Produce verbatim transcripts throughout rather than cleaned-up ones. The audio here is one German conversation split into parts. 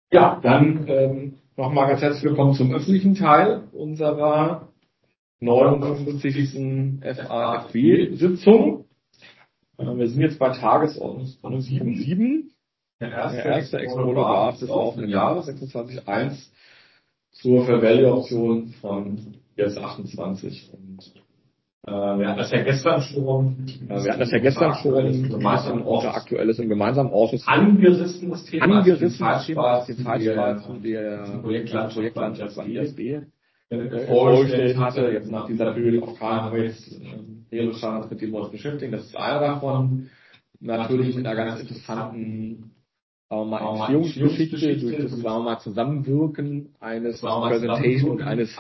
Ja, dann ähm, nochmal ganz herzlich willkommen zum öffentlichen Teil unserer neunundfünfzigsten F A F B-Sitzung. Äh, wir sind jetzt bei Tagesordnungspunkt sieben. Der erste Expo-Draft des laufenden Jahres, sechsundzwanzig eins, zur Fair Value-Option von I S achtundzwanzig. Und äh, wir hatten das ja gestern schon, äh, wir hatten das ja gestern schon ein bisschen unter aktuelles im gemeinsamen Ausschuss angerissenes Thema, angerissenes Thema, den Zeitspaß zu der Projektlandschaft bei I S B äh, vorgestellt hatte. Jetzt nach dieser Period of Time haben wir jetzt mehrere Standards, mit denen wir uns beschäftigen. Das ist einer davon. Natürlich mit einer ganz interessanten sagen wir mal, Entstehungsgeschichte durch das sagen wir mal, Zusammenwirken eines Presentation und eines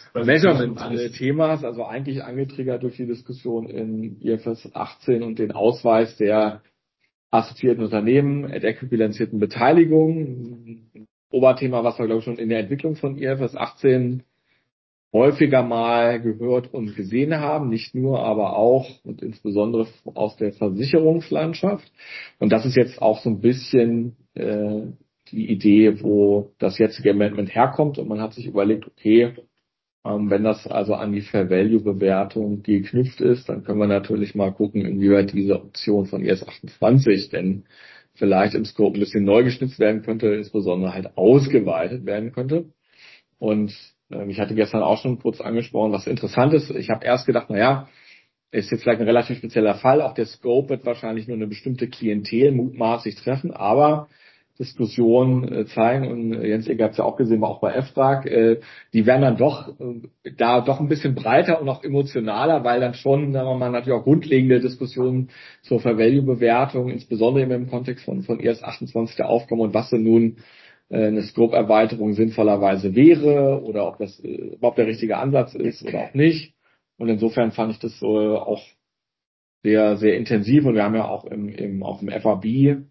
Measurement-Themas, also eigentlich angetriggert durch die Diskussion in I F R S achtzehn und den Ausweis der assoziierten Unternehmen, äquivalenzierten Beteiligung. Ein Oberthema, was wir, glaube ich, schon in der Entwicklung von I F R S achtzehn häufiger mal gehört und gesehen haben, nicht nur, aber auch und insbesondere aus der Versicherungslandschaft. Und das ist jetzt auch so ein bisschen äh, die Idee, wo das jetzige Amendment herkommt. Und man hat sich überlegt, okay, ähm, wenn das also an die Fair-Value-Bewertung geknüpft ist, dann können wir natürlich mal gucken, inwieweit diese Option von I S achtundzwanzig denn vielleicht im Scope ein bisschen neu geschnitzt werden könnte, insbesondere halt ausgeweitet werden könnte. Und ich hatte gestern auch schon kurz angesprochen, was interessant ist. Ich habe erst gedacht, naja, ist jetzt vielleicht ein relativ spezieller Fall. Auch der Scope wird wahrscheinlich nur eine bestimmte Klientel mutmaßlich treffen. Aber Diskussionen zeigen, und Jens Eger hat es ja auch gesehen, war auch bei F R A G, die werden dann doch da doch ein bisschen breiter und auch emotionaler, weil dann schon, sagen wir mal, natürlich auch grundlegende Diskussionen zur Fair-Value-Bewertung, insbesondere im Kontext von, von I S achtundzwanzig da aufkommen und was denn nun eine Scope-Erweiterung sinnvollerweise wäre oder ob das überhaupt der richtige Ansatz ist oder auch nicht. Und insofern fand ich das so auch sehr, sehr intensiv. Und wir haben ja auch im, im, auch im F A B äh,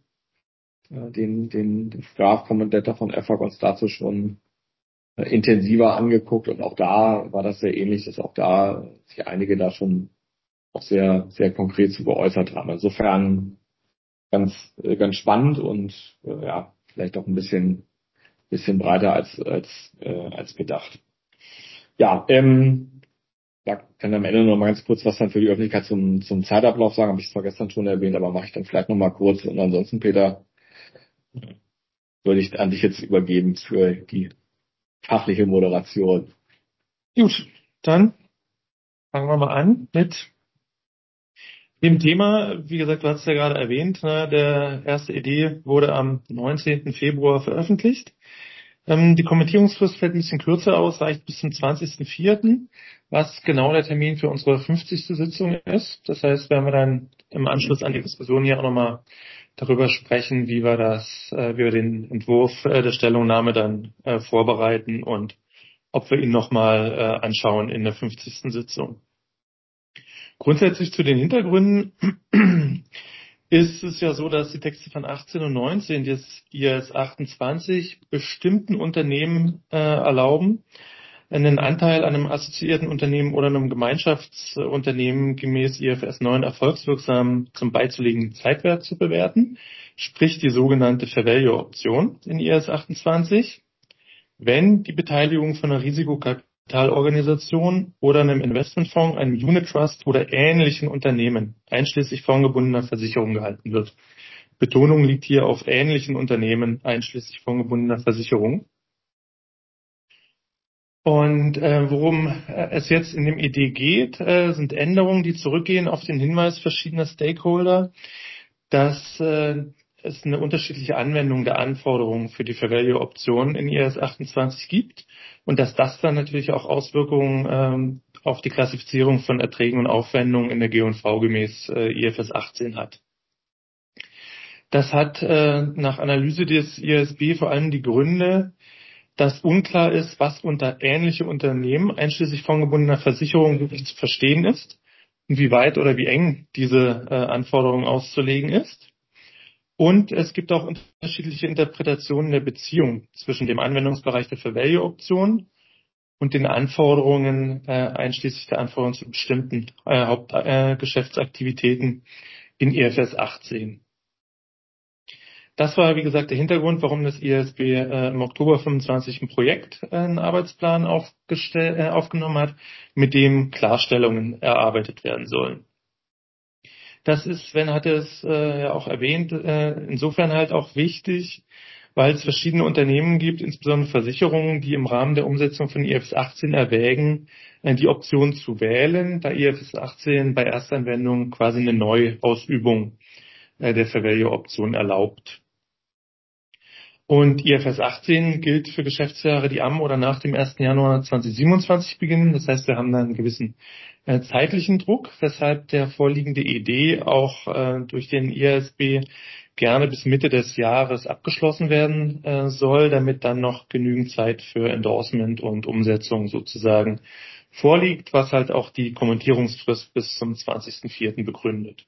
den, den, den Strafkommentator von F A G uns dazu schon äh, intensiver angeguckt. Und auch da war das sehr ähnlich, dass auch da sich einige da schon auch sehr, sehr konkret zu geäußert haben. Insofern ganz, äh, ganz spannend und äh, ja, vielleicht auch ein bisschen bisschen breiter als als äh, als gedacht. Ja, ähm, da kann am Ende noch mal ganz kurz was dann für die Öffentlichkeit zum zum Zeitablauf sagen. Habe ich zwar gestern schon erwähnt, aber mache ich dann vielleicht noch mal kurz. Und ansonsten, Peter, würde ich an dich jetzt übergeben für die fachliche Moderation. Gut, dann fangen wir mal an mit dem Thema. Wie gesagt, du hast es ja gerade erwähnt, ne, der erste E D wurde am neunzehnten Februar veröffentlicht. Ähm, die Kommentierungsfrist fällt ein bisschen kürzer aus, reicht bis zum zwanzigsten vierten, was genau der Termin für unsere fünfzigste Sitzung ist. Das heißt, werden wir dann im Anschluss an die Diskussion hier auch nochmal darüber sprechen, wie wir das, äh, wie wir den Entwurf äh, der Stellungnahme dann äh, vorbereiten und ob wir ihn nochmal äh, anschauen in der fünfzigsten Sitzung. Grundsätzlich zu den Hintergründen ist es ja so, dass die Texte von achtzehn und neunzehn des I S achtundzwanzig bestimmten Unternehmen äh, erlauben, einen Anteil an einem assoziierten Unternehmen oder einem Gemeinschaftsunternehmen gemäß I F R S neun erfolgswirksam zum beizulegenden Zeitwert zu bewerten, sprich die sogenannte Fair Value Option in I S achtundzwanzig, wenn die Beteiligung von einer Risikokapitalorganisation oder einem Investmentfonds, einem Unit Trust oder ähnlichen Unternehmen, einschließlich fondgebundener Versicherung, gehalten wird. Betonung liegt hier auf ähnlichen Unternehmen, einschließlich fondgebundener Versicherung. Und äh, worum äh, es jetzt in dem E D geht, äh, sind Änderungen, die zurückgehen auf den Hinweis verschiedener Stakeholder, dass äh, es eine unterschiedliche Anwendung der Anforderungen für die Fair Value Option in I S achtundzwanzig gibt und dass das dann natürlich auch Auswirkungen ähm, auf die Klassifizierung von Erträgen und Aufwendungen in der G und V gemäß äh, I F R S achtzehn hat. Das hat äh, nach Analyse des I S B vor allem die Gründe, dass unklar ist, was unter ähnliche Unternehmen, einschließlich fondgebundener Versicherung, wirklich zu verstehen ist und wie weit oder wie eng diese äh, Anforderung auszulegen ist. Und es gibt auch unterschiedliche Interpretationen der Beziehung zwischen dem Anwendungsbereich der Fair Value Option und den Anforderungen, äh, einschließlich der Anforderungen zu bestimmten äh, Hauptgeschäftsaktivitäten äh, in I F R S achtzehn. Das war, wie gesagt, der Hintergrund, warum das I S B äh, im Oktober fünfundzwanzig ein Projekt, äh, einen Arbeitsplan aufgestell, äh, aufgenommen hat, mit dem Klarstellungen erarbeitet werden sollen. Das ist, Sven hatte es äh, ja auch erwähnt, äh, insofern halt auch wichtig, weil es verschiedene Unternehmen gibt, insbesondere Versicherungen, die im Rahmen der Umsetzung von I F R S achtzehn erwägen, äh, die Option zu wählen, da I F R S achtzehn bei Erstanwendung quasi eine Neuausübung äh, der Fair Value Option erlaubt. Und I F R S achtzehn gilt für Geschäftsjahre, die am oder nach dem ersten Januar zweitausendsiebenundzwanzig beginnen. Das heißt, wir haben da einen gewissen äh, zeitlichen Druck, weshalb der vorliegende E D auch äh, durch den I A S B gerne bis Mitte des Jahres abgeschlossen werden äh, soll, damit dann noch genügend Zeit für Endorsement und Umsetzung sozusagen vorliegt, was halt auch die Kommentierungsfrist bis zum zwanzigsten vierten begründet.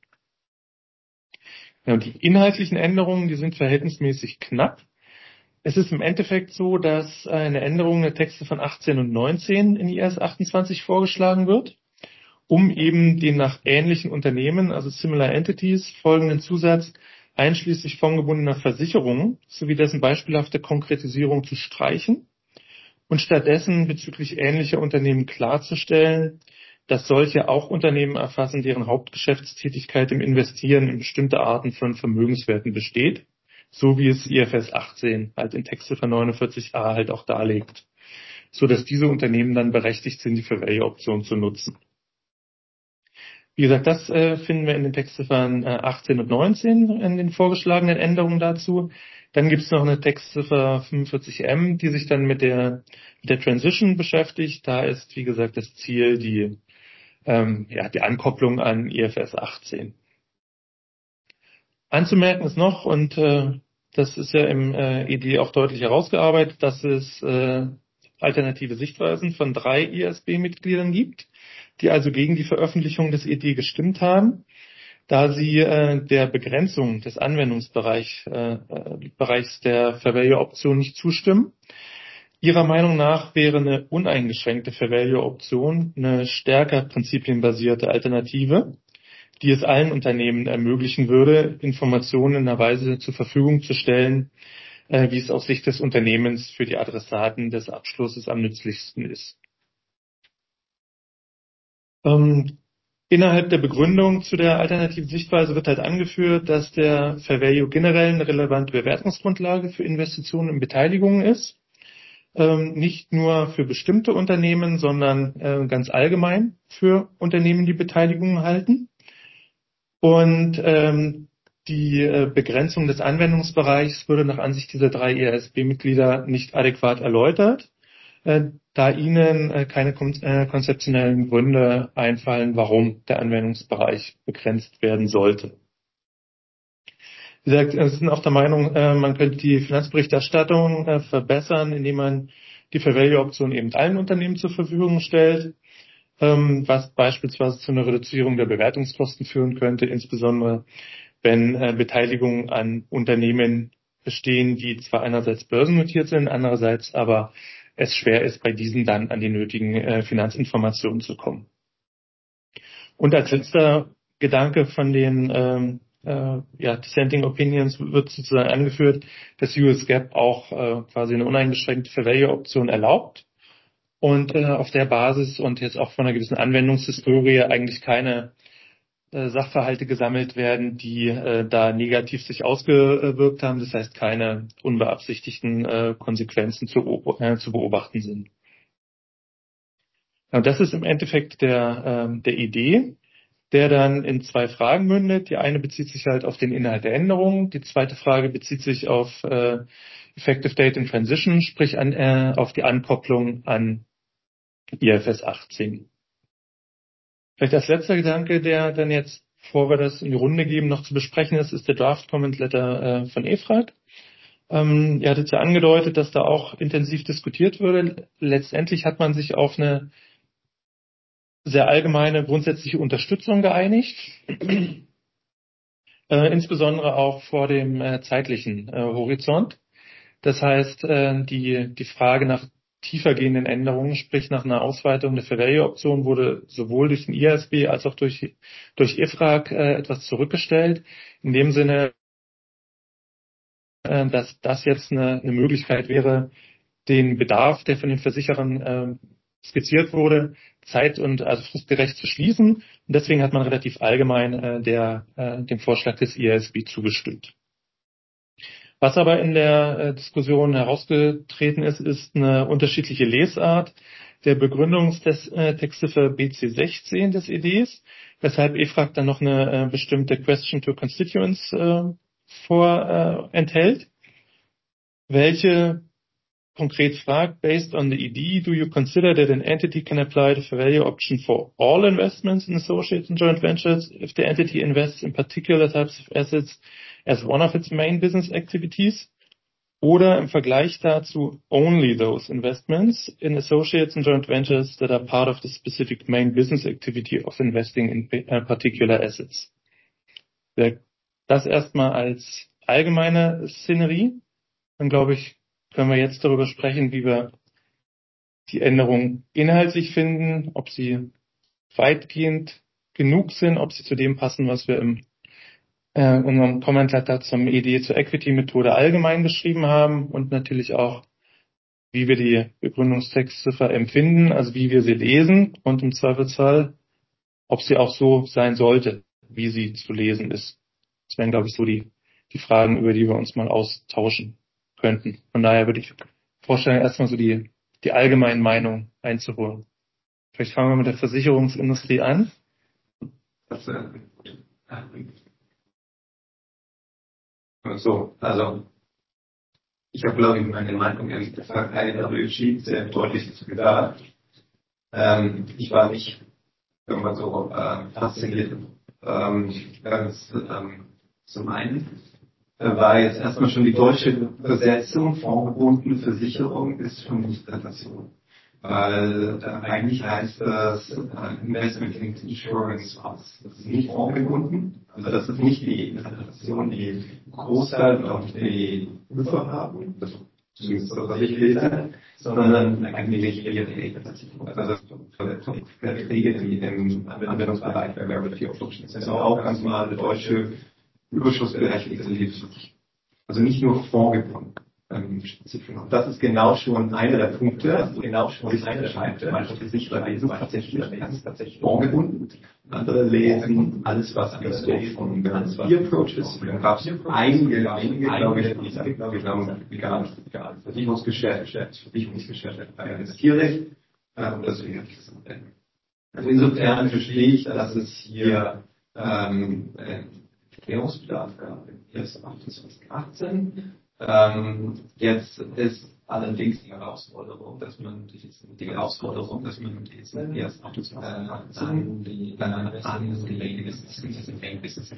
Ja, und die inhaltlichen Änderungen, die sind verhältnismäßig knapp. Es ist im Endeffekt so, dass eine Änderung der Texte von achtzehn und neunzehn in I S achtundzwanzig vorgeschlagen wird, um eben den nach ähnlichen Unternehmen, also Similar Entities, folgenden Zusatz einschließlich fondgebundener Versicherungen sowie dessen beispielhafte Konkretisierung zu streichen und stattdessen bezüglich ähnlicher Unternehmen klarzustellen, dass solche auch Unternehmen erfassen, deren Hauptgeschäftstätigkeit im Investieren in bestimmte Arten von Vermögenswerten besteht, so wie es I F R S achtzehn halt in Textziffer neunundvierzig a halt auch darlegt, so dass diese Unternehmen dann berechtigt sind, die Fair Value Option zu nutzen. Wie gesagt, das äh, finden wir in den Textziffern äh, achtzehn und neunzehn in den vorgeschlagenen Änderungen dazu. Dann gibt es noch eine Textziffer fünfundvierzig m, die sich dann mit der, mit der Transition beschäftigt. Da ist, wie gesagt, das Ziel die, ähm, ja, die Ankopplung an I F R S achtzehn. Anzumerken ist noch, und äh, das ist ja im äh, E D auch deutlich herausgearbeitet, dass es äh, alternative Sichtweisen von drei I A S B-Mitgliedern gibt, die also gegen die Veröffentlichung des E D gestimmt haben, da sie äh, der Begrenzung des Anwendungsbereichs äh, Bereichs der Fair Value Option nicht zustimmen. Ihrer Meinung nach wäre eine uneingeschränkte Fair Value Option eine stärker prinzipienbasierte Alternative, die es allen Unternehmen ermöglichen würde, Informationen in einer Weise zur Verfügung zu stellen, äh, wie es aus Sicht des Unternehmens für die Adressaten des Abschlusses am nützlichsten ist. Ähm, innerhalb der Begründung zu der alternativen Sichtweise wird halt angeführt, dass der Fair Value generell eine relevante Bewertungsgrundlage für Investitionen und Beteiligungen ist. Ähm, nicht nur für bestimmte Unternehmen, sondern äh, ganz allgemein für Unternehmen, die Beteiligungen halten. Und ähm, die äh, Begrenzung des Anwendungsbereichs würde nach Ansicht dieser drei I A S B-Mitglieder nicht adäquat erläutert, äh, da ihnen äh, keine kon äh, konzeptionellen Gründe einfallen, warum der Anwendungsbereich begrenzt werden sollte. Wie gesagt, wir sind auch der Meinung, äh, man könnte die Finanzberichterstattung äh, verbessern, indem man die Fair Value Option eben allen Unternehmen zur Verfügung stellt, was beispielsweise zu einer Reduzierung der Bewertungskosten führen könnte, insbesondere wenn äh, Beteiligungen an Unternehmen bestehen, die zwar einerseits börsennotiert sind, andererseits aber es schwer ist, bei diesen dann an die nötigen äh, Finanzinformationen zu kommen. Und als letzter Gedanke von den ähm, äh, ja, Dissenting Opinions wird sozusagen angeführt, dass U S GAAP auch äh, quasi eine uneingeschränkte Fair Value Option erlaubt. Und äh, auf der Basis und jetzt auch von einer gewissen Anwendungshistorie eigentlich keine äh, Sachverhalte gesammelt werden, die äh, da negativ sich ausgewirkt haben. Das heißt, keine unbeabsichtigten äh, Konsequenzen zu, äh, zu beobachten sind. Ja, das ist im Endeffekt der, äh, der Idee, der dann in zwei Fragen mündet. Die eine bezieht sich halt auf den Inhalt der Änderungen. Die zweite Frage bezieht sich auf äh, Effective Date in Transition, sprich an, äh, auf die Ankopplung an I F R S achtzehn. Vielleicht als letzter Gedanke, der dann jetzt, bevor wir das in die Runde geben, noch zu besprechen ist, ist der Draft Comment Letter äh, von E F R A G. Ähm, ihr hattet ja angedeutet, dass da auch intensiv diskutiert würde. Letztendlich hat man sich auf eine sehr allgemeine grundsätzliche Unterstützung geeinigt, äh, insbesondere auch vor dem äh, zeitlichen äh, Horizont. Das heißt, äh, die, die Frage nach tiefergehenden Änderungen, sprich nach einer Ausweitung der Fair Value Option, wurde sowohl durch den I A S B als auch durch, durch E F R A G äh, etwas zurückgestellt. In dem Sinne äh, dass das jetzt eine, eine Möglichkeit wäre, den Bedarf, der von den Versicherern äh, skizziert wurde, zeit- und also fristgerecht zu schließen. Und deswegen hat man relativ allgemein äh, der, äh, dem Vorschlag des I A S B zugestimmt. Was aber in der äh, Diskussion herausgetreten ist, ist eine unterschiedliche Lesart der Begründungstexte für B C sechzehn des E Ds, weshalb E F R A G dann noch eine äh, bestimmte Question to Constituents äh, vor, äh, enthält, welche konkret fragt, based on the E D, do you consider that an entity can apply the fair value option for all investments in associates and joint ventures if the entity invests in particular types of assets as one of its main business activities? Oder im Vergleich dazu only those investments in associates and joint ventures that are part of the specific main business activity of investing in particular assets. Das erstmal als allgemeine Szenerie. Dann glaube ich, können wir jetzt darüber sprechen, wie wir die Änderungen inhaltlich finden, ob sie weitgehend genug sind, ob sie zu dem passen, was wir im äh, unserem Kommentar zum E D zur Equity-Methode allgemein beschrieben haben und natürlich auch, wie wir die Begründungstextziffer empfinden, also wie wir sie lesen und im Zweifelsfall, ob sie auch so sein sollte, wie sie zu lesen ist. Das wären, glaube ich, so die, die Fragen, über die wir uns mal austauschen könnten. Von daher würde ich vorstellen, erstmal so die, die allgemeine Meinung einzuholen. Vielleicht fangen wir mit der Versicherungsindustrie an. So, also ich habe, glaube ich, meine Meinung ehrlich gesagt eine Sheet sehr deutlich dazu gesagt. Ähm, ich war nicht irgendwann so äh, fasziniert. Ähm, ganz, ähm, zum einen äh, war jetzt erstmal schon die deutsche Übersetzung, formgebundene Versicherung ist schon nicht Interpretation. Weil äh, eigentlich heißt das äh, Investment-Linked Insurance was. Das ist nicht formgebunden. Also das ist nicht die Interpretation, die Großteil und auch die Prüfer haben, zumindest so, was ich lese, sondern eigentlich eher die Interpretation. Also Verträge, die im Anwendungsbereich der Variable Options sind auch ganz normale deutsche überschussberechtigte Lebensversicherung. Also nicht nur formgebunden. Das ist genau schon einer der Punkte, also genau schon die Unterscheidung. Manche Versicherer lesen tatsächlich, tatsächlich formgebunden. Andere lesen alles, was an der von Vier Approaches. Da gab es einige, einige, glaube ich, die sagen, glaube ich, gar nicht, egal. Versicherungsgeschäft, Versicherungsgeschäft, Investierrecht. Und deswegen habe ich das entdeckt. Also insofern verstehe ich, dass es hier ähm, Klärungsbedarf gab im ersten achtundzwanzig achtzehn. Ähm, jetzt ist allerdings die Herausforderung, dass man die, die Herausforderung, dass man diesen erst an die angelegte Business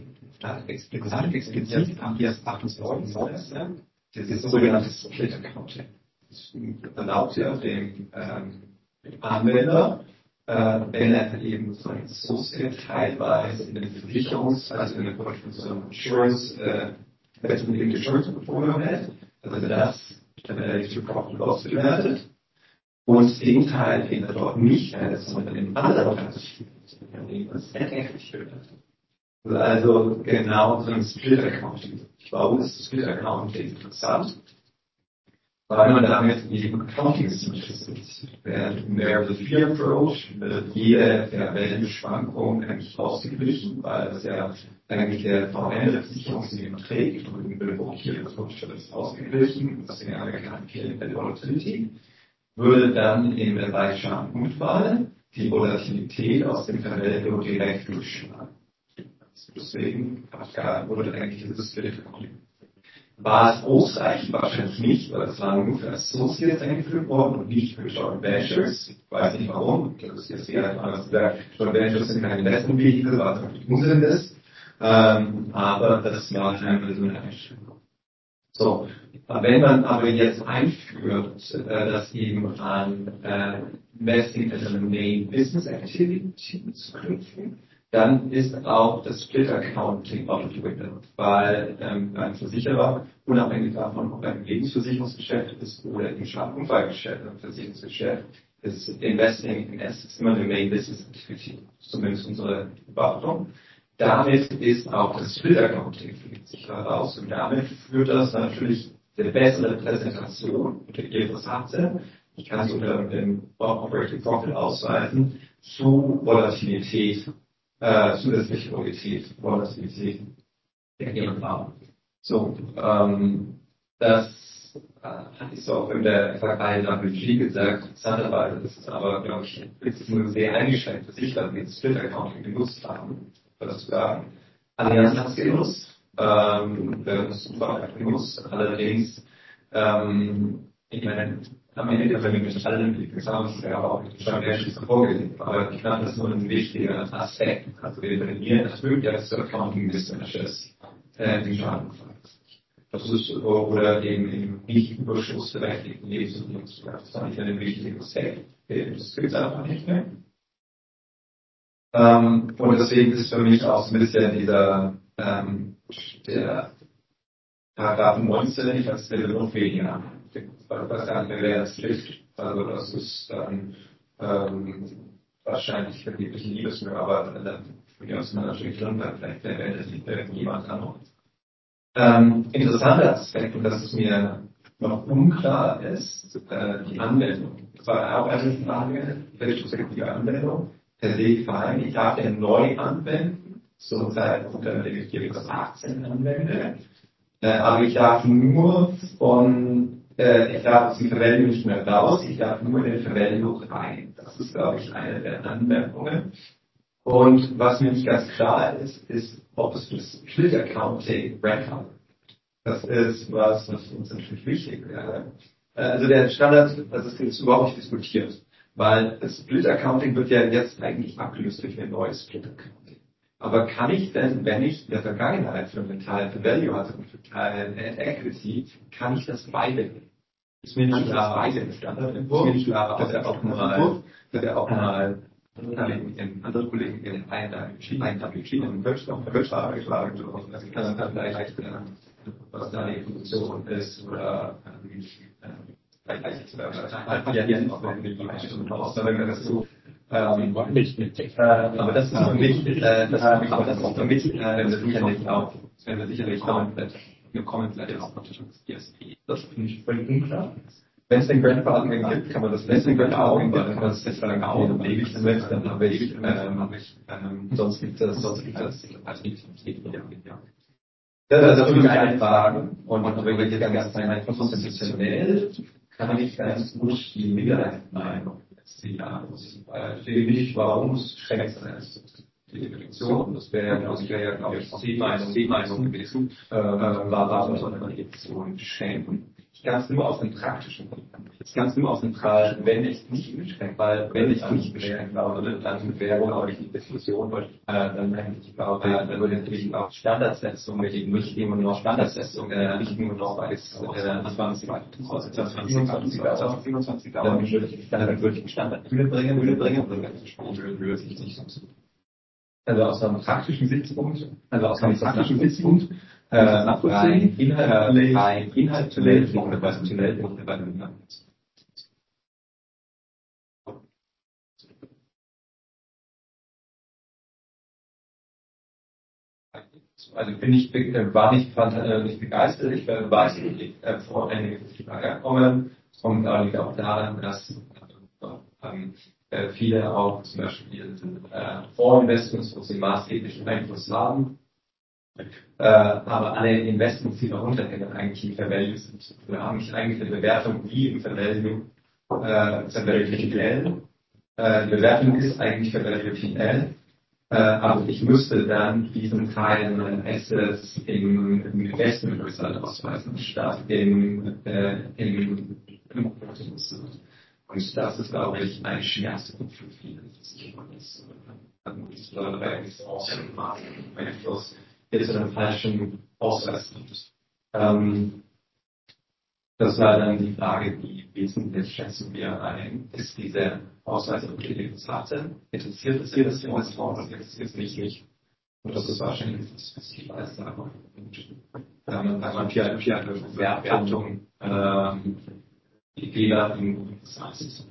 explizit am ersten achtundzwanzig das ist sogenanntes Split Accounting. Das erlaubt ja dem ähm, Anwender, äh, wenn er eben so ein Associate teilweise in den Versicherungs-, also in der so einem Insurance, äh, Investment Insurance Portfolio hält, also das Relative Profit Loss bewertet und den Teil, den er dort nicht hält, sondern den anderen Teil, den er Net Equity bewertet. Also genau so ein Split Accounting. Warum ist das Split Accounting interessant? Weil man damit eben Accounting Assumptions ist. Während im Variable Fee Approach wird jede Verwendungsschwankung eigentlich ausgeglichen, weil das ja eigentlich der V M der Versicherungsunternehmen trägt und im Billboard Approach wird das ausgeglichen, das ist ja eine Volatility, würde dann im Bereich Schwankungswahl die Volatilität aus dem Verwendung direkt durchschlagen. Deswegen wurde eigentlich dieses Split Accounting. War es ausreichend? Wahrscheinlich nicht, weil es war nur für Associates eingeführt worden und nicht für Joint Ventures. Ich weiß nicht warum. Das ist jetzt eher anders gesagt. Joint Ventures sind keine Investment-Vehikel, was natürlich Unsinn ist. Ähm, aber das war einmal so eine Einstellung. So. Wenn man aber jetzt einführt, äh, dass eben an äh, Investing as a Main Business Activity zu knüpfen, dann ist auch das Split Accounting out of the window, weil ähm, ein Versicherer, unabhängig davon, ob er im Lebensversicherungsgeschäft ist oder im Schadenunfallgeschäft oder im Versicherungsgeschäft, ist Investing in Assets immer eine Main Business Activity, zumindest unsere Beobachtung. damit ist auch das Split Accounting fliegt sich heraus und damit führt das natürlich eine bessere Präsentation unter I F R S achtzehn. Ich kann es unter dem Operating Profit ausweisen zu Volatilität, äh, zusätzliche Volatilität, Volatilität der G M V. So, ähm, das äh, hatte ich so auch in der Vergangenheit nach Budget gesagt. Interessanterweise ist es aber, glaube ich, ist es nur sehr eingeschränkt, dass ich dann das Split Accounting genutzt haben, das zu sagen. Allianz hat es genutzt, ähm, wir haben es super genutzt, allerdings, ähm, ich meine, am Ende, wenn wir mit allen Blicken haben, ist ja auch schon menschlich vorgesehen, aber ich fand das nur ein wichtiger Aspekt. Also wir definieren das möglich als Accounting Mismatches äh, den Schaden. Das ist oder eben im nicht überschussberechtigten Lebensmittel. Das fand ich eine wichtige Aspekt. Das gibt es einfach nicht mehr. Ähm, und deswegen ist für mich auch so ein bisschen dieser ähm, der Paragraph neunzehn, ich weiß nicht, noch weniger. Ich weiß gar nicht mehr, wer das trifft. Also das ist dann ähm, wahrscheinlich vergebliche Liebesmühe, aber dann von mir aus natürlich drin, weil vielleicht verwendet jemand anderes. Ähm, interessanter Aspekt, und das ist mir noch unklar ist, äh, die Anwendung. Das war auch eine Frage, retrospektive Anwendung. Per se fein, ich darf den neu anwenden, zum Zeitpunkt, an dem ich I F R S achtzehn anwende. Äh, aber ich darf nur von, äh, ich darf aus dem Verwendung nicht mehr raus, ich darf nur in den Verwendung rein. Das ist, glaube ich, eine der Anwendungen. Und was mir nicht ganz klar ist, ist, ob es das Split Accounting rankt. Das ist was, was uns natürlich wichtig wäre. Also der Standard, das ist jetzt überhaupt nicht diskutiert, weil das Split Accounting wird ja jetzt eigentlich abgelöst durch ein neues Split Accounting. Aber kann ich denn, wenn ich in der Vergangenheit für einen Teil für Value hatte und für einen Teil Equity, kann ich das beide? Ist mir nicht klar, beide im Standardentwurf, ist mir nicht klar, dass er auch mal, dass er auch mal andere Kollegen in einer verschiedenen Wirtschaftsfragen gefragt und das kann dann vielleicht, was da die Position ist oder vielleicht jetzt auch wenn wir die Einstellung aussagen dazu. Ähm, aber das ist für mich, äh, das, aber das ist für mich äh, sicherlich auch, wenn wir sicherlich komplett, eine komplette D S P. Das finde ich völlig unklar. Wenn es den Grandfathering gibt, kann man das letzten Grandfathering machen, kann man das jetzt lang auch, dann lege ich das mit, dann habe ich, ähm, habe ich, ähm, sonst gibt es, sonst gibt es, als Aktivität, ja, ja. Das ist natürlich eine Frage, und aber jetzt ganz rein konstitutionell kann ich ganz gut die Minderheitenmeinung letzten Jahres, weil ich sehe nicht, warum es schränkt ist. Die Definition, das wäre, das wäre ja, glaube ich, C-Meinung, C-Meinung gewesen, äh, war, warum soll man die Definition schenken? Ich kann es nur aus dem praktischen Grund. Ich kann es nur aus dem praktischen, wenn ich nicht beschränkt, weil wenn ich nicht beschränkt glaube, dann wäre, glaube ich, die Diskussion, äh, dann hätte ich, glaube, dann würde natürlich auch Standardsetzung, wenn ich nicht immer nur Standardsetzung, äh, nicht nur noch als, äh, zwanzig, zweitausendsiebenundzwanzig, dann würde ich, dann würde ich den Standard nicht mitbringen, würde bringen, und dann würde ich nicht so. Also aus einem praktischen Sichtpunkt, also aus einem praktischen Sichtpunkt, äh, rein inhaltlich, rein inhaltlich oder konzeptionell und bei den Also bin ich, war nicht, äh, nicht begeistert, ich war begeistert, äh, vor einige Frage kommen. Es kommt allerdings auch daran, dass äh, viele auch zum Beispiel äh, Vorinvestments, wo sie maßgeblichen Einfluss haben. Äh, aber alle Investments, die darunter hängen, eigentlich im Fair Value sind. Wir haben nicht eigentlich eine Bewertung wie im Fair Value, äh, Fair Value P L. Äh, die Bewertung ist eigentlich Fair Value P L. Äh, aber ich müsste dann diesen Teil meiner Assets im, im Investment Result ausweisen, statt im, äh, im, im Und das ist, glaube ich, ein Schmerzpunkt für viele. Das ist Einfluss jetzt zu einem falschen Ausweis. Ähm, das war dann die Frage, wie wesentlich schätzen wir ein, ist diese Ausweis auf die Rate? Interessiert es hier das Investoren oder interessiert es mich nicht? Und das ist wahrscheinlich das, was ich weiß. Aber ähm, man hier eine Bewertung, ähm, die Fehler im Size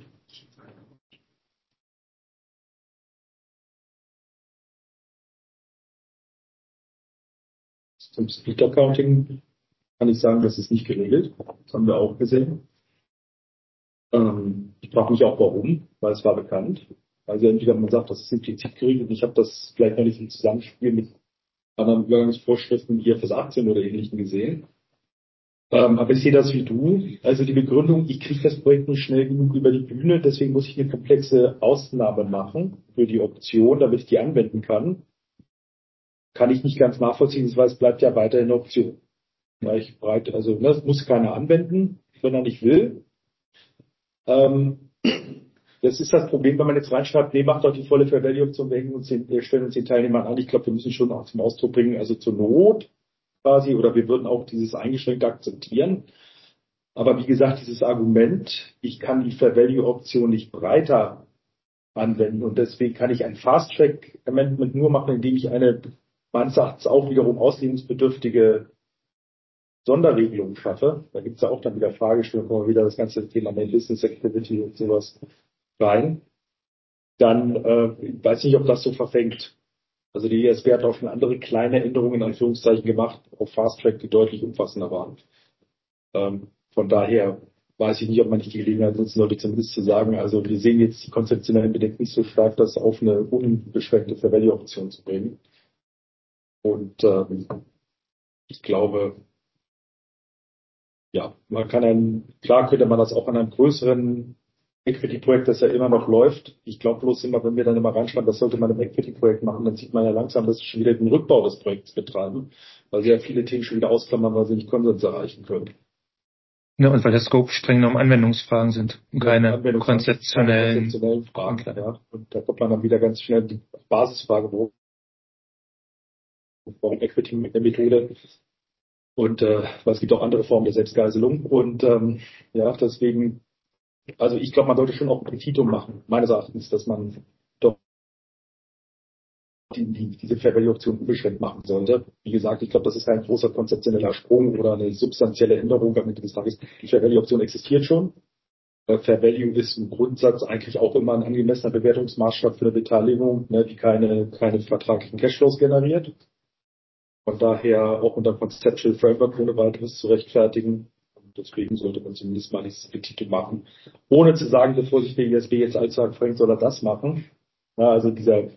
zum Split Accounting kann ich sagen, das ist nicht geregelt. Das haben wir auch gesehen. Ähm, ich frage mich auch warum, weil es war bekannt. Also entweder man sagt, das ist implizit geregelt, ich habe das vielleicht noch nicht im Zusammenspiel mit anderen Übergangsvorschriften I F R S achtzehn oder Ähnlichem gesehen. Ähm, aber ich sehe das wie du. Also die Begründung, ich kriege das Projekt nicht schnell genug über die Bühne, deswegen muss ich eine komplexe Ausnahme machen für die Option, damit ich die anwenden kann. Kann ich nicht ganz nachvollziehen, weil es bleibt ja weiterhin eine Option. Ja, ich breite, also das muss keiner anwenden, wenn er nicht will. Ähm, das ist das Problem, wenn man jetzt reinschreibt, nee, macht doch die volle Fair Value Option, wir hängen uns den, wir stellen uns den Teilnehmern an. Ich glaube, wir müssen schon auch zum Ausdruck bringen, also zur Not quasi, oder wir würden auch dieses Eingeschränkte akzeptieren. Aber wie gesagt, dieses Argument, ich kann die Fair Value Option nicht breiter anwenden und deswegen kann ich ein Fast Track Amendment nur machen, indem ich eine meines Erachtens auch wiederum auslegungsbedürftige Sonderregelung schaffe. Da gibt es ja auch dann wieder Fragestellungen, kommen wir wieder das ganze Thema Main Business Activity und sowas rein. Dann äh, weiß ich nicht, ob das so verfängt. Also die E S B hat auch schon andere kleine Änderungen in Anführungszeichen gemacht, auf Fast Track, die deutlich umfassender waren. Ähm, von daher weiß ich nicht, ob man nicht die Gelegenheit nutzen sollte, zumindest zu sagen, also wir sehen jetzt die konzeptionellen Bedenken nicht so stark, das auf eine unbeschränkte Fair Value Option zu bringen. Und ähm, ich glaube, ja, man kann einen, klar könnte man das auch an einem größeren Equity-Projekt, das ja immer noch läuft. Ich glaube bloß immer, wenn wir dann immer reinschreiben, das sollte man im Equity-Projekt machen, dann sieht man ja langsam, dass sie schon wieder den Rückbau des Projekts betreiben, weil sie ja viele Themen schon wieder ausklammern, weil sie nicht Konsens erreichen können. Ja, und weil der Scope streng nur um Anwendungsfragen sind und ja, keine Anwendungsfragen, konzeptionellen, keine konzeptionellen Fragen. Okay. Ja. Und da kommt man dann wieder ganz schnell die Basisfrage, warum Equity-Methode. Und äh, weil es gibt auch andere Formen der Selbstgeiselung. Und ähm, ja, deswegen, also ich glaube, man sollte schon auch ein Petitum machen, meines Erachtens, dass man doch die, die, diese Fair Value Option unbeschränkt machen sollte. Wie gesagt, ich glaube, das ist kein großer konzeptioneller Sprung oder eine substanzielle Änderung am Ende des Tages. Die Fair Value Option existiert schon. Äh, Fair Value ist im Grundsatz eigentlich auch immer ein angemessener Bewertungsmaßstab für eine Beteiligung, ne, die keine, keine vertraglichen Cashflows generiert. Von daher auch unter Conceptual Framework ohne weiteres zu rechtfertigen. Und deswegen sollte man zumindest mal dieses Petitum machen. Ohne zu sagen, bevor sich der I S B jetzt allzu anfängt, soll er das machen. Ja, also dieser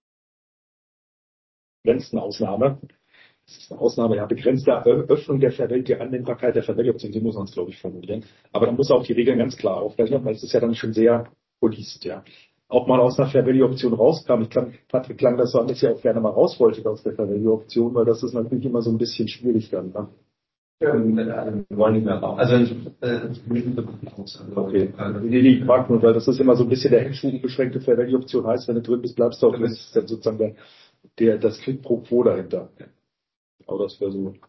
begrenzten Ausnahme. Das ist eine Ausnahme, ja, begrenzte Öffnung der Fair Value, die Anwendbarkeit der Fair Value Option, so muss man es, glaube ich, formulieren. Aber dann muss auch die Regeln ganz klar aufrechnen, weil es ist ja dann schon sehr policed, ja. Auch mal aus einer Fair Value Option rauskam. Ich klang, Patrick klang das so an, dass ihr auch gerne mal raus wolltet aus der Fair Value Option, weil das ist natürlich immer so ein bisschen schwierig dann, ne? Ja, wir wollen nicht mehr raus. Also, äh, okay. Nee, nee, ich mag nur, weil das ist immer so ein bisschen der Hemmschuh, beschränkte Fair Value Option heißt, wenn du drin bist, bleibst du auch, das ist dann sozusagen der, der, das Quid pro quo dahinter. Aber das wäre so.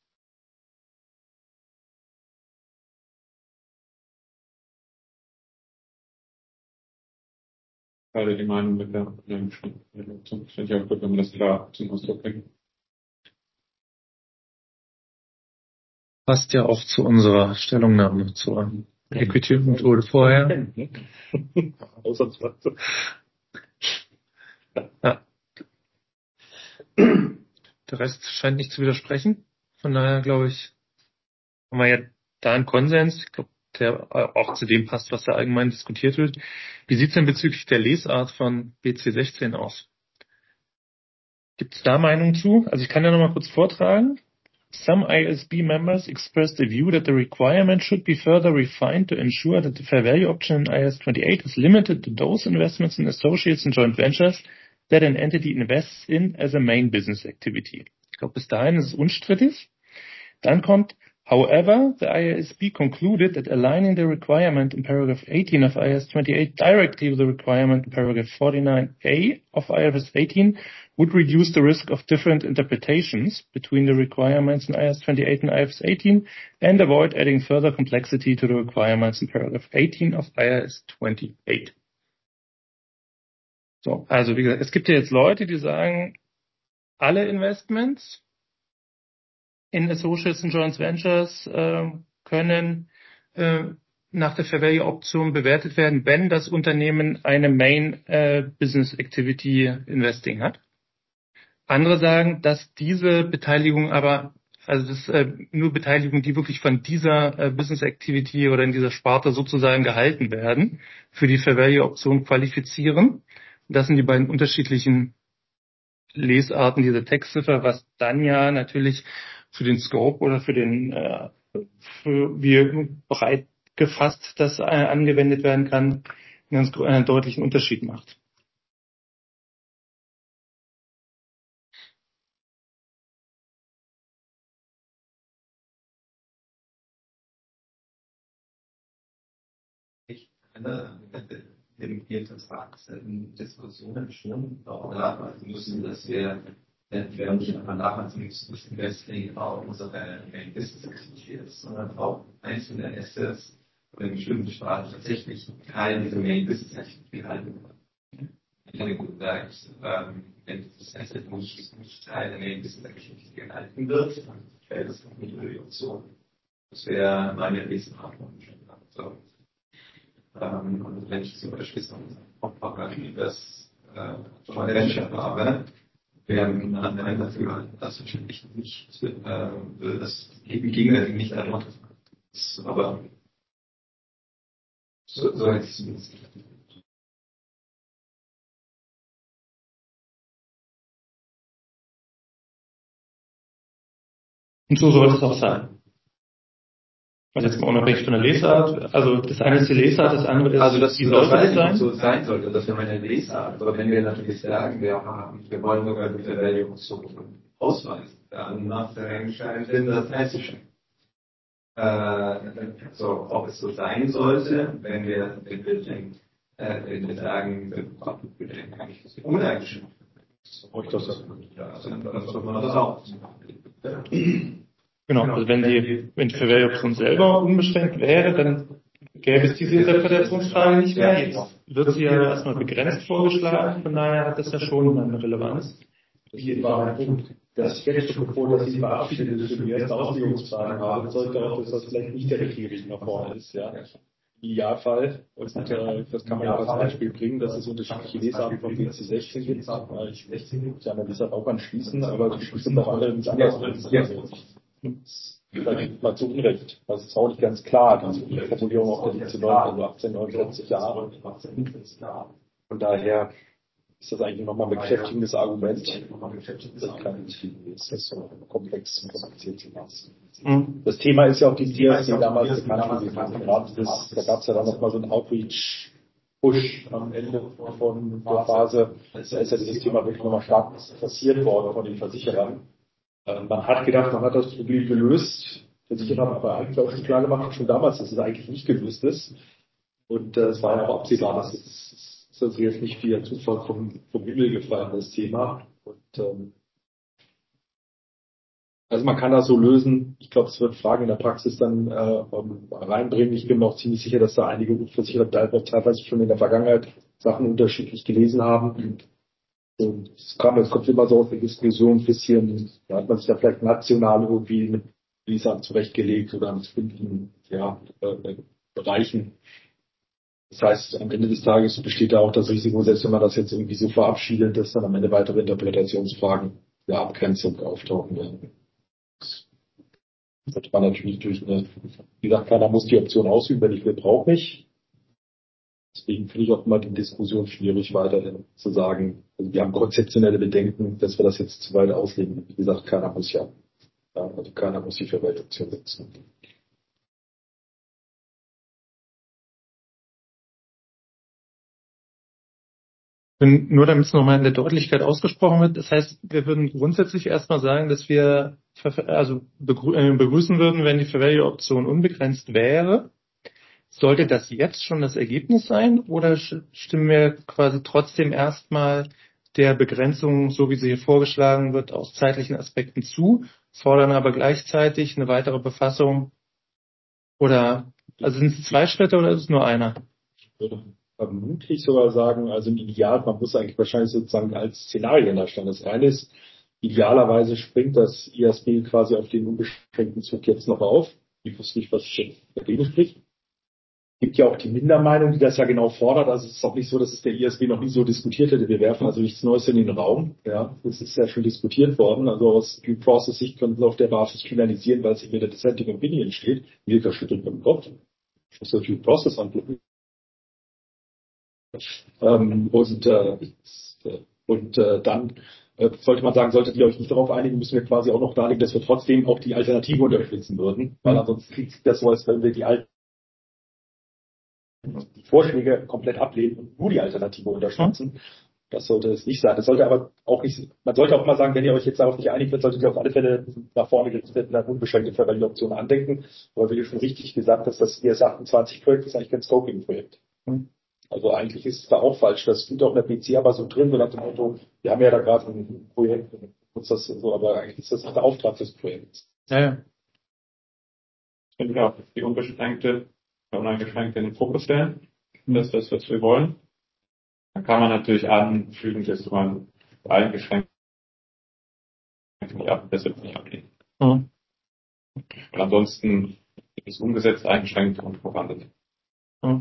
Teile die Meinung mit der Option. Finde ich auch gut, wenn man das klar zum Ausdruck bringt. passt ja auch zu unserer Stellungnahme zur Equity-Methode vorher. Ausnahmsweise. Ja. Der Rest scheint nicht zu widersprechen. Von daher glaube ich, haben wir ja da einen Konsens, ich glaube, der auch zu dem passt, was da allgemein diskutiert wird. Wie sieht es denn bezüglich der Lesart von B C sechzehn aus? Gibt es da Meinungen zu? Also ich kann ja noch mal kurz vortragen. Some I S B members expressed the view that the requirement should be further refined to ensure that the fair value option in I A S twenty-eight is limited to those investments in associates and joint ventures that an entity invests in as a main business activity. Ich glaube, bis dahin ist es unstrittig. Dann kommt, however, the I A S B concluded that aligning the requirement in paragraph eighteen of I A S twenty-eight directly with the requirement in paragraph forty-nine A of I F R S eighteen would reduce the risk of different interpretations between the requirements in I A S twenty-eight and I F R S eighteen and avoid adding further complexity to the requirements in paragraph eighteen of I A S twenty-eight. So, also wie gesagt, es gibt ja jetzt Leute, die sagen, alle Investments in Associates and Joint Ventures äh, können äh, nach der Fair Value Option bewertet werden, wenn das Unternehmen eine Main äh, Business Activity Investing hat. Andere sagen, dass diese Beteiligung aber, also das äh, nur Beteiligung, die wirklich von dieser äh, Business Activity oder in dieser Sparte sozusagen gehalten werden, für die Fair Value Option qualifizieren. Das sind die beiden unterschiedlichen Lesarten dieser Textziffer, was dann ja natürlich für den Scope oder für den, äh, für wie breit gefasst das äh, angewendet werden kann, einen ganz äh, deutlichen Unterschied macht. Ich finde, im Diskussionen schon auch nachweisen müssen, dass wir, wenn wir nicht einfach nachweisen müssen, dass Investing auch unsere Main Business Activity ist, sondern auch einzelne Assets oder in bestimmten Sprachen tatsächlich Teil dieser Main Business Activity halten. Ich kann gut sagen, ähm, wenn das Asset nicht, nicht Teil der Main Business Activity gehalten wird, dann fällt es nicht über die Option. Das wäre meine Leseantwort. So. Ähm, und wenn ich zum Beispiel so ein operatives äh, Joint Venture habe, werden Anwender dafür das natürlich nicht, äh, das gegenwärtig nicht erwartet. Aber so, so hätte ich es zumindest nicht. Und so sollte es auch sein. Also jetzt mal unabhängig von der Lesart, also das eine ist die Lesart, das andere ist, also das, wie sollte das es sein? So sein sollte, das wäre meine Lesart. Aber wenn wir natürlich sagen, wir haben, wir wollen sogar die Verwaltungsoption ausweisen, dann macht es eigentlich keinen Sinn, das einzuschränken. Äh, so, ob es so sein sollte, wenn wir, wenn wir, denken, äh, wenn wir sagen, wir denken eigentlich, das ist uneingeschränkt. Ja, also dann sollte man das auch. Genau, also wenn die, wenn die Verwaltungsoption selber unbeschränkt wäre, dann gäbe es diese Interpretationsfrage nicht mehr. Jetzt wird sie ja erstmal begrenzt vorgeschlagen, von daher hat das ja schon eine Relevanz. Hier war ein Punkt, dass ich jetzt schon bevor, dass ich verabschiedet ist, für die erste Auslegungsfrage habe, zeugt darauf, dass das vielleicht nicht der richtige Weg nach vorne ist, ja. Im Idealfall, und äh, das kann man ja als Beispiel bringen, dass es unterschiedliche Lesarten von B C sechzehn gibt. Ich möchte ja an dieser auch anschließen, aber es bestimmt auch andere, die es anders interessieren. Vielleicht mal zu Unrecht. Das ist auch nicht ganz klar, die Formulierung auf der siebzehn, also achtzehn, neunundvierzig Jahre. Von daher ist das eigentlich nochmal ein bekräftigendes Argument. Das kann nicht ist das so komplex und kompliziert zu machen. Das Thema ist ja auch die D S D damals bekannt gewesen. Da gab es ja dann nochmal so einen Outreach-Push am Ende von der Phase. Da ist ja dieses Thema wirklich nochmal stark passiert worden von den Versicherern. Man hat gedacht, man hat das Problem gelöst. Versicherer haben aber eigentlich auch schon klar gemacht, schon damals, dass es eigentlich nicht gelöst ist. Und es äh, war ja auch absehbar, dass es ist also jetzt nicht via Zufall vom, vom Himmel gefallen, das Thema. Und ähm, also man kann das so lösen. Ich glaube, es wird Fragen in der Praxis dann äh, reinbringen. Ich bin mir auch ziemlich sicher, dass da einige Versicherer teilweise schon in der Vergangenheit Sachen unterschiedlich gelesen haben. Und es kam, es kommt immer so aus der Diskussion ein bisschen, da hat man sich ja vielleicht national irgendwie mit Lesern zurechtgelegt oder mit bestimmten ja, äh, Bereichen. Das heißt, am Ende des Tages besteht da auch das Risiko, selbst wenn man das jetzt irgendwie so verabschiedet, dass dann am Ende weitere Interpretationsfragen der Abgrenzung auftauchen werden. Das sollte man natürlich durch eine, wie gesagt, keiner muss die Option ausüben, wenn ich will, brauche ich. Deswegen finde ich auch immer die Diskussion schwierig, weiterhin zu sagen, also wir haben konzeptionelle Bedenken, dass wir das jetzt zu weit auslegen. Wie gesagt, keiner muss ja, ja also keiner muss die Verwaltungsoption setzen. Nur damit es nochmal in der Deutlichkeit ausgesprochen wird, das heißt, wir würden grundsätzlich erstmal sagen, dass wir also begrüßen würden, wenn die Fair-Value-Option unbegrenzt wäre. Sollte das jetzt schon das Ergebnis sein oder stimmen wir quasi trotzdem erstmal der Begrenzung, so wie sie hier vorgeschlagen wird, aus zeitlichen Aspekten zu, fordern aber gleichzeitig eine weitere Befassung oder, also sind es zwei Schritte oder ist es nur einer? Ich würde vermutlich sogar sagen, also im Ideal, man muss eigentlich wahrscheinlich sozusagen als Szenarien darstellen. Das eine ist, idealerweise springt das I A S B quasi auf den unbeschränkten Zug jetzt noch auf. Ich wusste nicht, was dagegen spricht. gibt ja auch die Mindermeinung, die das ja genau fordert. Also es ist auch nicht so, dass es der I S B noch nie so diskutiert hätte. Wir werfen also nichts Neues in den Raum. Ja, das ist ja schon diskutiert worden. Also aus Due Process Sicht können wir auf der Basis finalisieren, weil es in der Dissenting Opinion steht. Wir schüttelt mit dem Kopf. Ich muss Due Process angucken. Ähm, und äh, und äh, dann äh, sollte man sagen, solltet ihr euch nicht darauf einigen, müssen wir quasi auch noch darlegen, dass wir trotzdem auch die Alternative unterstützen würden. Weil ansonsten klingt das so, als wenn wir die alten die Vorschläge komplett ablehnen und nur die Alternative unterstützen. Das sollte es nicht sein. Das sollte aber auch nicht, man sollte auch mal sagen, wenn ihr euch jetzt darauf nicht einig wird, solltet ihr auf alle Fälle nach vorne gerichtet eine unbeschränkte Verwaltungsoption andenken. Aber wie du schon richtig gesagt hast, das I S achtundzwanzig Projekt ist eigentlich kein Scoping-Projekt. Also eigentlich ist es da auch falsch. Das steht auch in der P C aber so drin, so nach dem Motto, wir haben ja da gerade ein Projekt, uns das so, aber eigentlich ist das nicht der Auftrag des Projekts. Ja, ja. Ich finde auch die unbeschränkte uneingeschränkt in den Fokus stellen. Das ist das, was wir wollen. Dann kann man natürlich anfügen, dass man eingeschränkt nicht ab, das wird nicht ablehnen. Mhm. Und ansonsten ist umgesetzt, eingeschränkt und verwandelt. Mhm.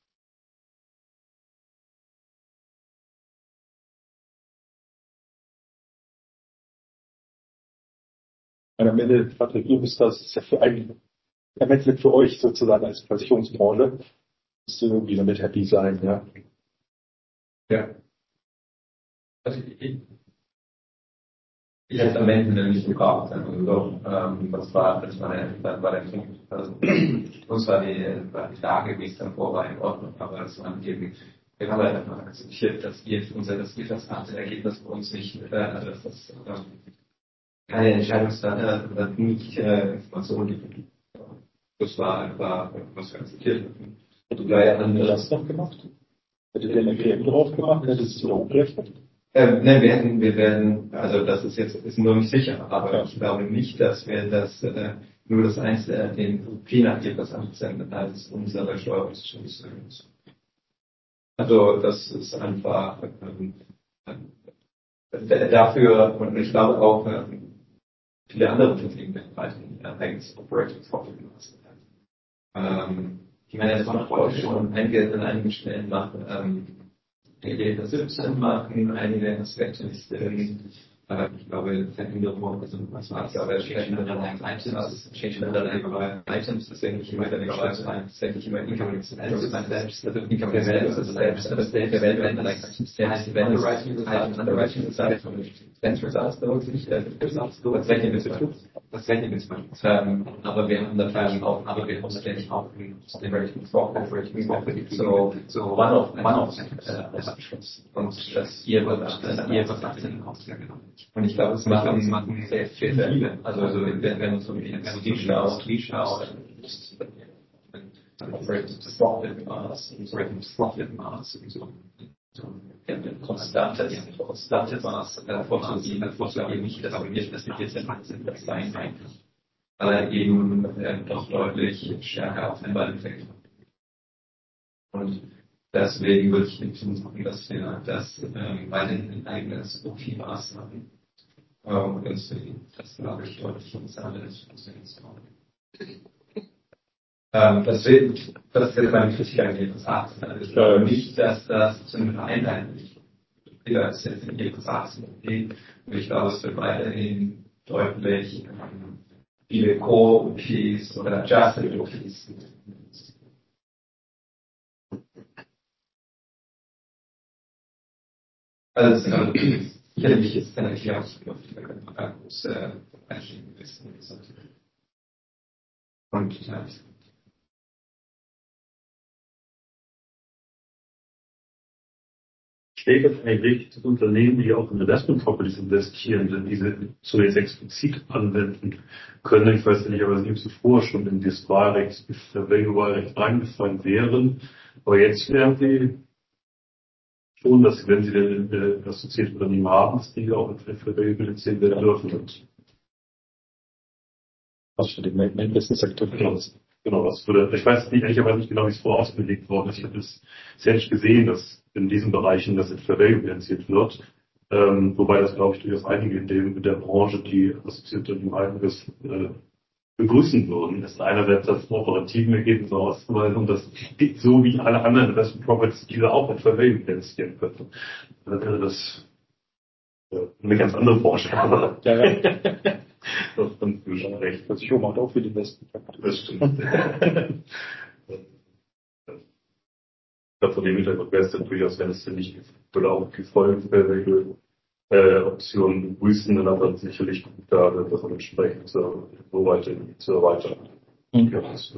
Und am Ende, Patrick, ihr müsst das, ist ja für einen, ermittelt für euch sozusagen als Versicherungsbranche, müsst ihr irgendwie damit happy sein, ja. Ja. Also ich, ich hätte am Ende nämlich gebraucht, also ähm, das war, das war der, das war der Punkt. Also, uns war die, war die Lage, wie es davor war, in Ordnung, aber es waren eben, wir haben halt einfach akzeptiert, dass ihr, unser, das das Ergebnis für uns nicht, äh, also dass das, äh, keine Entscheidungssache oder nicht, äh, Informationen gibt. Das war, war, was wir akzeptiert haben. Hättet ihr ja dann das noch gemacht? Hättet ihr eine P M drauf gemacht? Hättet ihr es wieder umgerechnet? Ähm, nein, wir hätten, wir werden, also das ist jetzt, ist nur nicht sicher, aber ja. Ich glaube nicht, dass wir das, äh, nur das Einzelne, den P-Nachgeber absenden, als unsere Steuerungsschutz. Also, das ist einfach, ähm, äh, dafür, und ich glaube auch, äh, viele andere Unternehmen werden ein eigenes Operating Profit machen. Ähm, ich meine, das macht heute schon einige an einigen Stellen machen, ähm, die das siebzehn machen, einige Aspekte nicht drin. Äh, ich glaube, Veränderung, also was war es, aber Change Underlying Items, Change Underlying Items, das ist eigentlich immer der Bereich, das ist eigentlich immer Income Expenses, selbst, also Income Expenses selbst, aber selbst der Welt Underlying Items, selbst Underwriting Results, Underwriting Results, Expense Results, bei uns nicht, Results, das rechnen wir mit, das rechnen wir mit, ähm, aber wir haben natürlich auch, aber wir haben natürlich auch Operating Profit, Operating so, so One-Off, One-Off, äh, und das hier wird, das hier wird achtzehn ausgegangen. Und ich glaube, es machen, machen sehr viele. Also, also wenn, wenn man so wie die schaut, die schaut, Operating Profit Maß, Operating Profit Maß, so, so, konstantes, konstantes Maß, vorzugeben, vorzugeben, nicht, dass wir nicht, dass wir jetzt das sein kann. Aber eben, äh, doch deutlich stärker auf den Ball effekt. Und deswegen würde ich nicht sagen, dass wir das, ähm, weiterhin ein eigenes O P-Maß haben. Und deswegen, das glaube ich deutlich interessanter ist, als wir jetzt haben. Ähm, deswegen, das ist meine Kritik an jedes Arzt. Ich glaube nicht, dass das zu einer Einheit jeder ist jetzt in jedes Arzt geht. Und ich glaube, es wird weiterhin deutlich ähm, viele Co-O Ps oder Adjusted O Ps geben. Also, sicherlich ist es dann nicht ausgeklopft, da können wir große Bereiche wissen. Und ja. Steht es eigentlich, dass Unternehmen, die auch in Investment Properties investieren, diese so jetzt explizit anwenden können? Ich weiß nicht, aber sie zuvor schon in das Wahlrecht, das Value-Wahlrecht reingefallen wären. Aber jetzt wären sie schon, dass sie, wenn sie denn äh, assoziierte Unternehmen haben, dass die auch für Value bilanziert werden dürfen. Und was für den Main-Business-Sektor genau, genau, was würde, ich weiß nicht, ehrlicherweise nicht genau, wie es vorausgelegt worden ist. Ich habe es sehr nicht gesehen, dass in diesen Bereichen das für Value bilanziert wird. Ähm, wobei das, glaube ich, durchaus einige in, dem, in der Branche, die assoziierte Unternehmen halten, das äh, begrüßen würden, ist einerseits das operative Ergebnis auszuweisen und das so wie alle anderen Investment Properties, die da auch in Fair Value investieren könnten. Dann wäre das ja, eine ganz andere Vorstellung. Ja, ja. Das ist du schon recht. Versicherung macht auch für die Investment. Das stimmt. Vor dem Hintergrund wäre es dann durchaus, wenn es denn nicht oder auch die vollen Fair Value äh, Optionen begrüßen, dann aber sicherlich gut da, das entsprechend so, so weiter zu erweitern. Mhm. Ja, das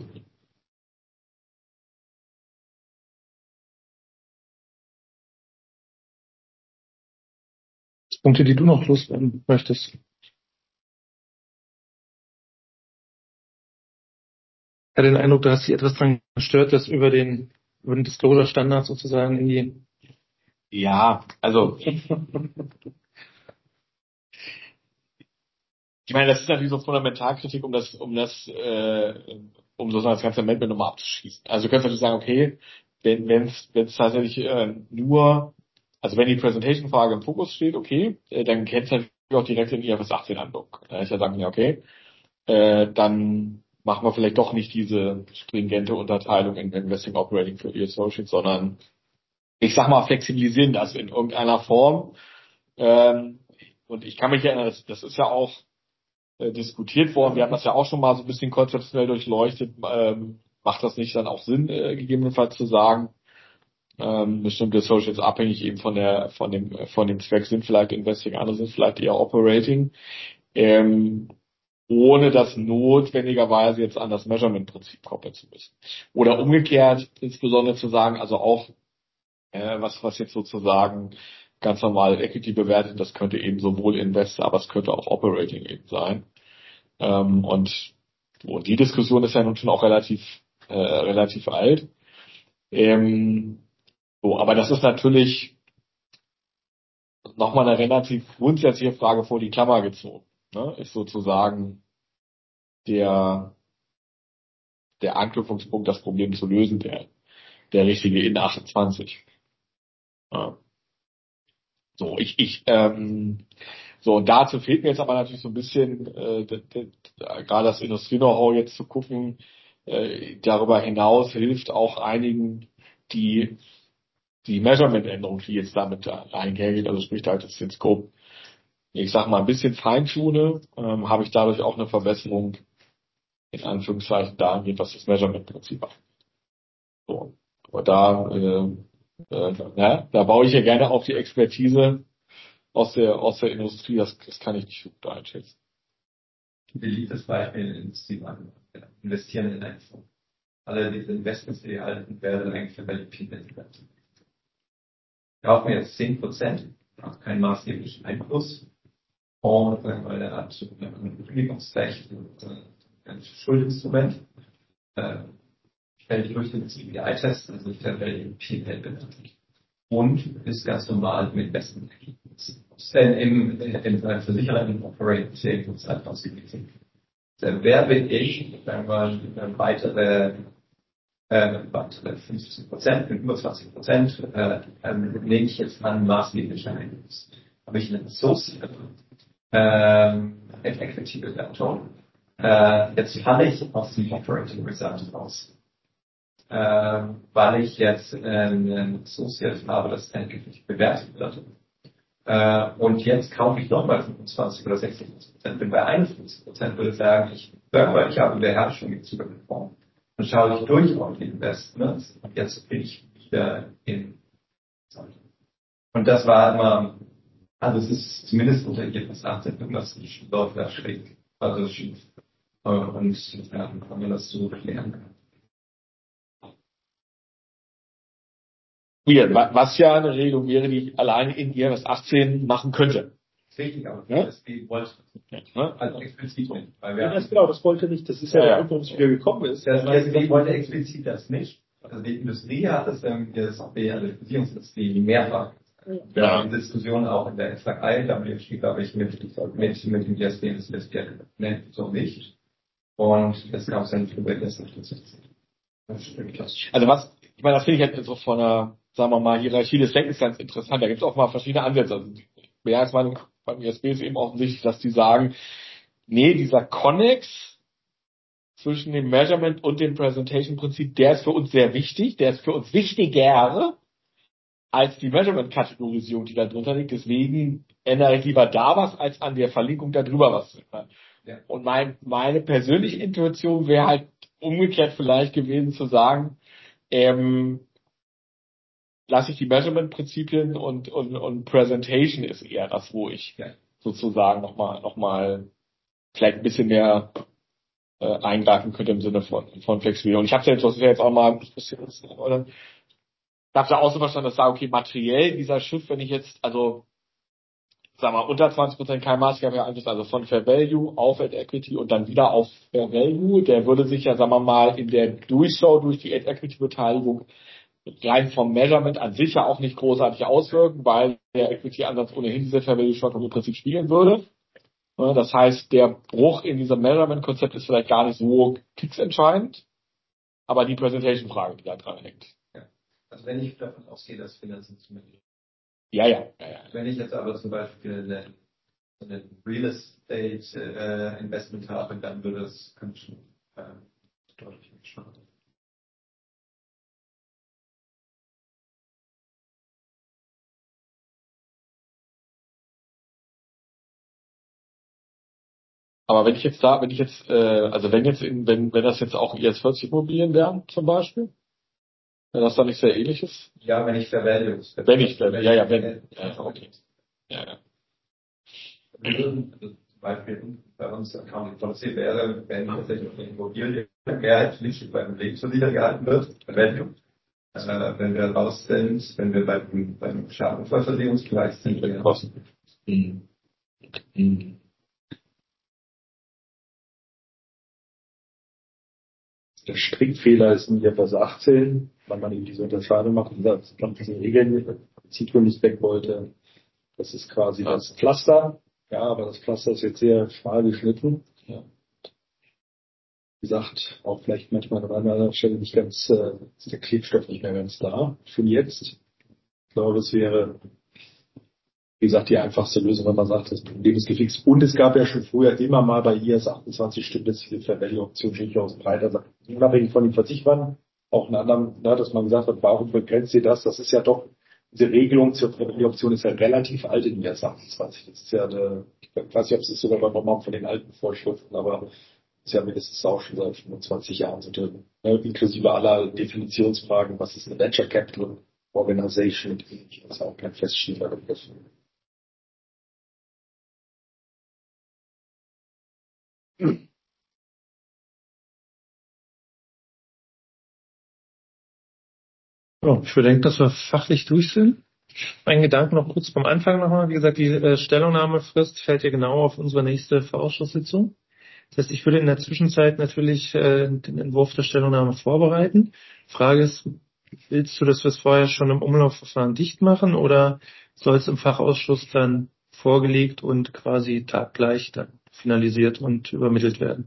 Punkte, die du noch loswerden möchtest. Ich hatte den Eindruck, da hast dich etwas dran gestört, dass über den, über den Disclosure-Standard sozusagen in die... Ja, also... Ich meine, das ist natürlich so Fundamentalkritik, um das, um das, äh, um sozusagen das ganze Amendment nochmal abzuschließen. Also du kannst natürlich sagen, okay, wenn wenn es wenn es tatsächlich äh, nur, also wenn die Presentation-Frage im Fokus steht, okay, äh, dann kennt es natürlich auch direkt in I F R S achtzehn Handlung. Da ich ja sagen, ja, okay, äh, dann machen wir vielleicht doch nicht diese stringente Unterteilung in Investing Operating für die Associates, sondern ich sag mal, flexibilisieren das in irgendeiner Form. Ähm, und ich kann mich erinnern, das, das ist ja auch äh, diskutiert worden. Wir haben das ja auch schon mal so ein bisschen konzeptionell durchleuchtet. Ähm, macht das nicht dann auch Sinn, äh, gegebenenfalls zu sagen, ähm, bestimmte Associates abhängig eben von der, von dem, von dem Zweck sind vielleicht Investing, andere sind vielleicht eher Operating, ähm, ohne das notwendigerweise jetzt an das Measurement-Prinzip koppeln zu müssen. Oder umgekehrt, insbesondere zu sagen, also auch, äh, was, was jetzt sozusagen ganz normal Equity bewertet, das könnte eben sowohl Investor, aber es könnte auch Operating eben sein. Ähm, und, und die Diskussion ist ja nun schon auch relativ, äh, relativ alt. Ähm, so, aber das ist natürlich nochmal eine relativ grundsätzliche Frage vor die Klammer gezogen. Ne? Ist sozusagen der, der Anknüpfungspunkt, das Problem zu lösen, der, der richtige in achtundzwanzig. Ja. So, ich, ich, ähm, so, und dazu fehlt mir jetzt aber natürlich so ein bisschen, äh, d- d- d- gerade das Industrie-Know-how jetzt zu gucken. Äh, darüber hinaus hilft auch einigen, die, die Measurement-Änderung, die jetzt damit einhergeht, also sprich halt jetzt den Scope, ich sag mal, ein bisschen feintune, ähm, habe ich dadurch auch eine Verbesserung, in Anführungszeichen, dahingehend, was das Measurement-Prinzip macht. So. Aber da, äh, äh, ja, da baue ich ja gerne auf die Expertise aus der, aus der Industrie, das, das kann ich nicht so gut einschätzen. Beliebtes Beispiel in der Industrie machen. Investieren in einen Fonds. Alle diese Investments, die erhalten werden, eigentlich für die P-Welt. Kaufen wir jetzt zehn Prozent, macht keinen maßgeblichen Einfluss. Und weil der hat ein Kündigungsrecht und ein Schuldinstrument, äh, fällt durch den C B I-Test, also ich werde den P-Welt benannt. Und ist ganz normal mit besten Ergebnissen. Denn im, im Versicherer im Operating Savings Zeit ausgewiesen. Wer bin ich, wenn man weitere, äh, weitere fünfzehn Prozent, mit über zwanzig Prozent, äh, ähm, lege ich jetzt an maßgebliche Einfluss. Habe ich einen Associate, ähm, Equity Bewertung, äh, jetzt falle ich aus dem Operating Result raus. Ähm, weil ich jetzt äh, einen Associate habe, das endgültig bewertet wird. Äh, und jetzt kaufe ich nochmal fünfundzwanzig oder sechsundzwanzig Prozent. Bin bei einundfünfzig Prozent, würde ich sagen, ich, weil ich habe Beherrschung im Zuge mit Fonds. Dann schaue ich durch auf die Investments und jetzt bin ich wieder in. Und das war immer, also es ist zumindest unter I F R S achtzehn irgendwas läuft da schräg, also schief. Und ja, kann man das so klären. Was ja eine Regelung wäre, die ich alleine in I F R S achtzehn machen könnte. Richtig, aber ja? das wollte ja? Also explizit nicht. Weil wir ja, das genau, das wollte nicht. Das ist ja, ja der Grund, warum es wieder gekommen ist. Das G S B wollte explizit das nicht. Also die Industrie hat das, ähm, das die Versicherungsindustrie mehrfach. Wir ja. haben Diskussionen auch in der F A I, da steht, glaube ich, mit, mit, mit dem G S B, das G S B nennt so nicht. Und es gab dann für das nicht. Also was, ich meine, das finde ich halt so von einer, sagen wir mal, Hierarchie des Denkens ganz interessant. Da gibt es auch mal verschiedene Ansätze. Also mehr als man beim I S B ist eben offensichtlich, dass die sagen, nee, dieser Connex, zwischen dem Measurement und dem Presentation-Prinzip, der ist für uns sehr wichtig, der ist für uns wichtiger als die Measurement-Kategorisierung, die da drunter liegt. Deswegen ändere ich lieber da was, als an der Verlinkung da drüber was zu ändern. Ja. Und mein, meine persönliche Intuition wäre halt umgekehrt vielleicht gewesen zu sagen, ähm, lasse ich die Measurement-Prinzipien und, und, und Presentation ist eher das, wo ich ja. sozusagen nochmal, noch mal vielleicht ein bisschen mehr äh, eingreifen könnte im Sinne von, von Flexibilität. Und ich habe ja jetzt, das ist ja jetzt auch mal ein bisschen, oder? Ich habe da auch so verstanden, dass ich sage, okay, materiell dieser Schiff, wenn ich jetzt, also, sagen wir mal, unter zwanzig Prozent kein maßgeblicher Einfluss, also von Fair Value auf At Equity und dann wieder auf Fair Value, der würde sich ja, sagen wir mal, in der Durchschau durch die At Equity Beteiligung rein vom Measurement an sich ja auch nicht großartig auswirken, weil der Equity-Ansatz ohnehin diese Fair Value Steuerung im Prinzip spiegeln würde. Das heißt, der Bruch in diesem Measurement-Konzept ist vielleicht gar nicht so kriegsentscheidend, aber die Presentation-Frage, die da dran hängt. Ja. Also wenn ich davon ausgehe, dass Finanzen zumindest. Ja, ja, ja, ja. Wenn ich jetzt aber zum Beispiel eine, eine Real Estate äh, Investment habe, dann würde es schon äh, deutlich schaden. Aber wenn ich jetzt da, wenn ich jetzt, äh, also wenn jetzt, in, wenn, wenn das jetzt auch I S vierzig Immobilien wären, zum Beispiel, wenn das dann nicht sehr ähnlich ist? Ja, wenn ich Verwaltung. Wenn ich Verwaltung, ja, ja, wenn. Ja, okay. Ja, ja. Also zum Beispiel bei uns Accounting Policy wäre, wenn tatsächlich eine Immobilie mehrheitlich beim Lebensversicherer gehalten wird, Verwaltung. Also, wenn wir raus sind, wenn wir beim, beim Schadenunfallversicherungsgleich sind, wir Kosten. Mhm. Mhm. Der Strickfehler ist in I F R S achtzehn, weil man eben diese Unterscheidung macht, diese Regeln, Zitron nicht weg wollte. Das ist quasi das Pflaster. Ja, aber das Pflaster ist jetzt sehr schmal geschnitten. Ja. Wie gesagt, auch vielleicht manchmal an einer Stelle nicht ganz, äh, ist der Klebstoff nicht mehr ganz da. Für jetzt. Ich glaube, das wäre, wie gesagt, die einfachste Lösung, wenn man sagt, das Problem ist gefixt. Und es gab ja schon früher immer mal bei I S achtundzwanzig stimmt, dass diese Fair-Value-Option durchaus breiter sagt, unabhängig von den Versicherern, auch einen anderen, ne, dass man gesagt hat, warum begrenzt ihr das? Das ist ja doch, diese Regelung zur Fair-Value-Option ist ja relativ alt in I S achtundzwanzig. Das ist ja eine, ich weiß nicht, ob sie es sogar übernommen haben von den alten Vorschriften, aber ist ja mindestens auch schon seit fünfundzwanzig Jahren so drin. Ne, inklusive aller Definitionsfragen, was ist eine Venture Capital Organization, das ist ja auch kein feststehender Begriff. Ja, ich würde denken, dass wir fachlich durch sind. Ein Gedanke noch kurz vom Anfang nochmal. Wie gesagt, die äh, Stellungnahmefrist fällt ja genau auf unsere nächste Vorausschusssitzung. Das heißt, ich würde in der Zwischenzeit natürlich äh, den Entwurf der Stellungnahme vorbereiten. Frage ist, willst du, dass wir es vorher schon im Umlaufverfahren dicht machen oder soll es im Fachausschuss dann vorgelegt und quasi taggleich dann finalisiert und übermittelt werden?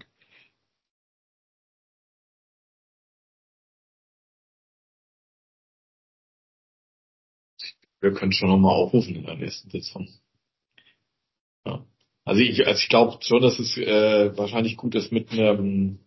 Wir können schon nochmal aufrufen in der nächsten Sitzung. Ja. Also ich, also ich glaube schon, dass es äh, wahrscheinlich gut ist, mit einem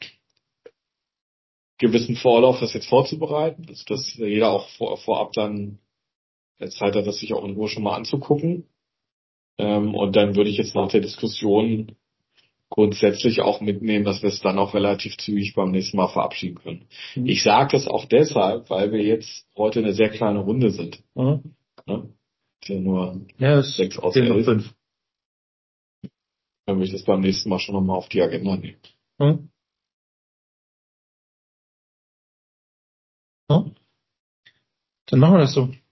gewissen Vorlauf das jetzt vorzubereiten, dass, dass jeder auch vor, vorab dann Zeit hat, das sich auch in Ruhe schon mal anzugucken. Ähm, und dann würde ich jetzt nach der Diskussion grundsätzlich auch mitnehmen, dass wir es dann auch relativ zügig beim nächsten Mal verabschieden können. Mhm. Ich sage das auch deshalb, weil wir jetzt heute eine sehr kleine Runde sind. Mhm. Ja? Ja, nur ja, sechs aus elf. Fünf. Dann würde ich das beim nächsten Mal schon nochmal auf die Agenda nehmen. Mhm. Mhm. Dann machen wir das so.